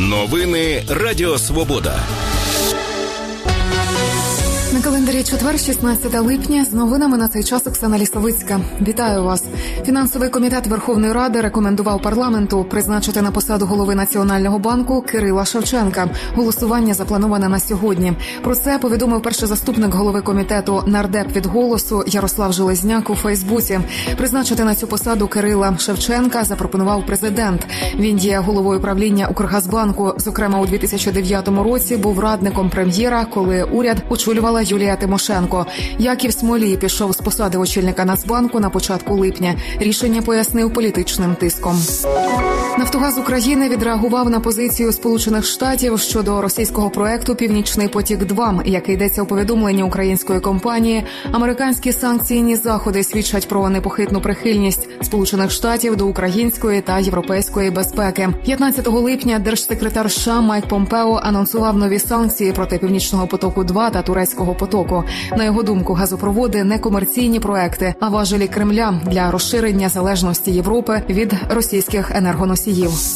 Новини Радіо Свобода. На календарі четвер, 16 липня. З новинами на цей час Оксана Лісовицька. Вітаю вас. Фінансовий комітет Верховної Ради рекомендував парламенту призначити на посаду голови Національного банку Кирила Шевченка. Голосування заплановане на сьогодні. Про це повідомив перший заступник голови комітету нардеп від «Голосу» Ярослав Железняк у Фейсбуці. Призначити на цю посаду Кирила Шевченка запропонував президент. Він є головою правління Укргазбанку. Зокрема, у 2009 році був радником прем'єра, коли уряд очолювала Юлія Тимошенко. Яків Смолій пішов з посади очільника Нацбанку на початку липня. Рішення пояснив політичним тиском. Нафтогаз України відреагував на позицію Сполучених Штатів щодо російського проекту «Північний потік-2», як йдеться у повідомленні української компанії. Американські санкційні заходи свідчать про непохитну прихильність Сполучених Штатів до української та європейської безпеки. 15 липня держсекретар США Майк Помпео анонсував нові санкції проти «Північного потоку-2» та «Турецького потоку». На його думку, газопроводи – не комерційні проекти, а важелі Кремля для розширення залежності Європи від російських енергоносіїв.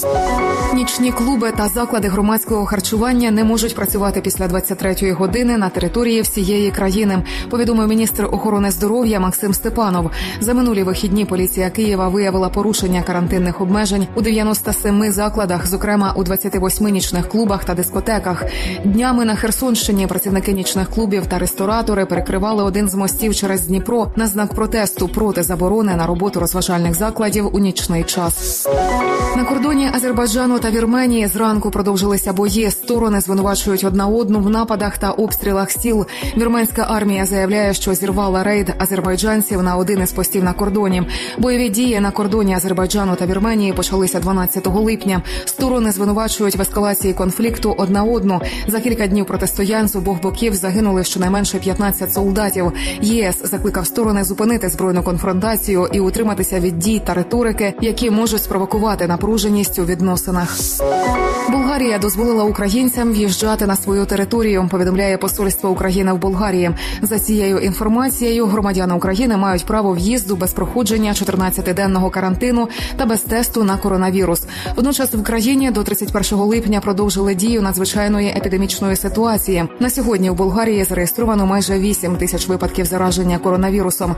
Нічні клуби та заклади громадського харчування не можуть працювати після 23-ї години на території всієї країни, повідомив міністр охорони здоров'я Максим Степанов. За минулі вихідні поліція Києва виявила порушення карантинних обмежень у 97 закладах, зокрема у 28 нічних клубах та дискотеках. Днями на Херсонщині працівники нічних клубів та ресторатори перекривали один з мостів через Дніпро на знак протесту проти заборони на роботу розважальних закладів у нічний час. На кордоні Азербайджану та Вірменії зранку продовжилися бої. Сторони звинувачують одна одну в нападах та обстрілах сіл. Вірменська армія заявляє, що зірвала рейд азербайджанців на один із постів на кордоні. Бойові дії на кордоні Азербайджану та Вірменії почалися 12 липня. Сторони звинувачують в ескалації конфлікту одна одну. За кілька днів протистоянь з обох боків загинули щонайменше 15 солдатів. ЄС закликав сторони зупинити збройну конфронтацію і утриматися від дій та риторики, які можуть спровокувати напруженість у відносинах. Болгарія дозволила українцям в'їжджати на свою територію, повідомляє посольство України в Болгарії. За цією інформацією, громадяни України мають право в'їзду без проходження 14-денного карантину та без тесту на коронавірус. Водночас в країні до 31 липня продовжили дію надзвичайної епідемічної ситуації. На сьогодні в Болгарії зареєстровано майже 8 тисяч випадків зараження коронавірусом.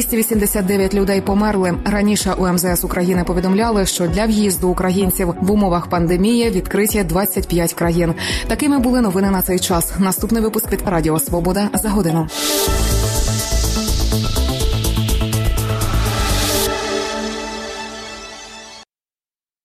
289 людей померли. Раніше у МЗС України повідомляли, що для в'їзду українців в умовах пандемії відкриті 25 країн. Такими були новини на цей час. Наступний випуск від Радіо Свобода за годину.